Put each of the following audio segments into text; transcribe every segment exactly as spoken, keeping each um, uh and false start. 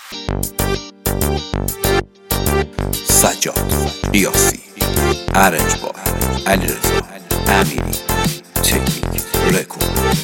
سجاد قیاسی، ارنج با علیرضا امیری، تکنیک رکورد.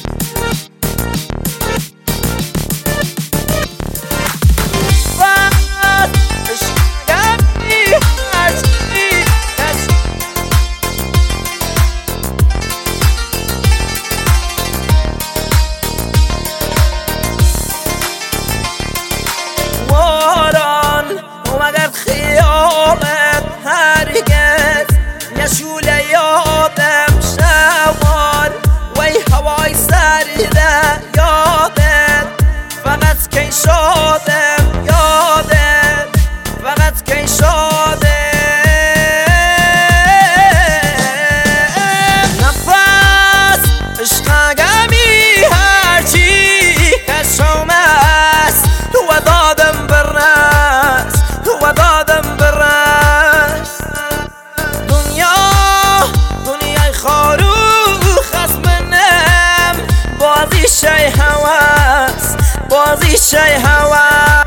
شوله یادم شوال وی هوای سریده یادم فقط کی شادم یادم فقط کی شادم نفس عشق گمی هرچی کشم است و دادم برنس و دادم برنس بازی شی هواس بازی شی هواس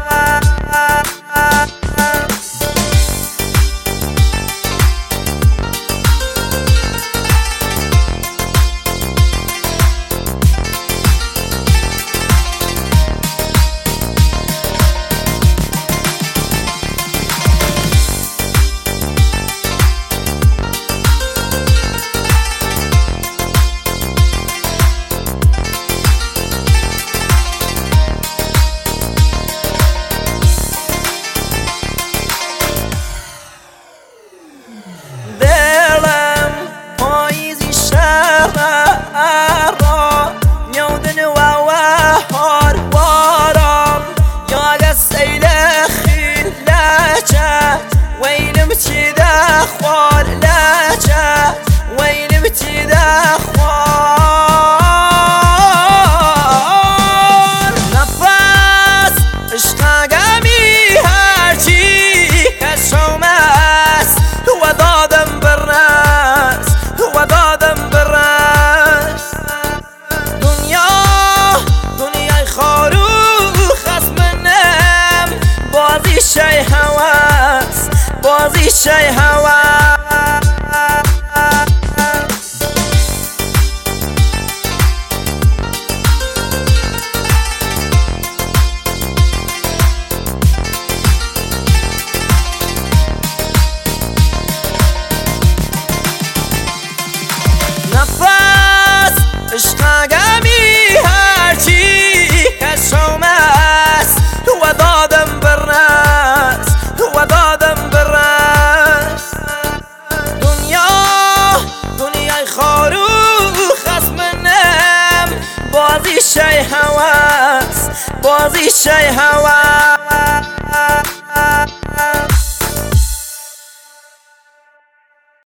خوار لاجا وين بتدا خوار نفس عشق قامي هرجي كشوماس هو دادم بالراس هو دادم بالراس دنيا دنيا خاروخ از منم بازی شي هواس بازی شی هوا نفس عشق گمی هرچی کشم است و دادم برنس و دادم بازی شی هواس بازی شی هواس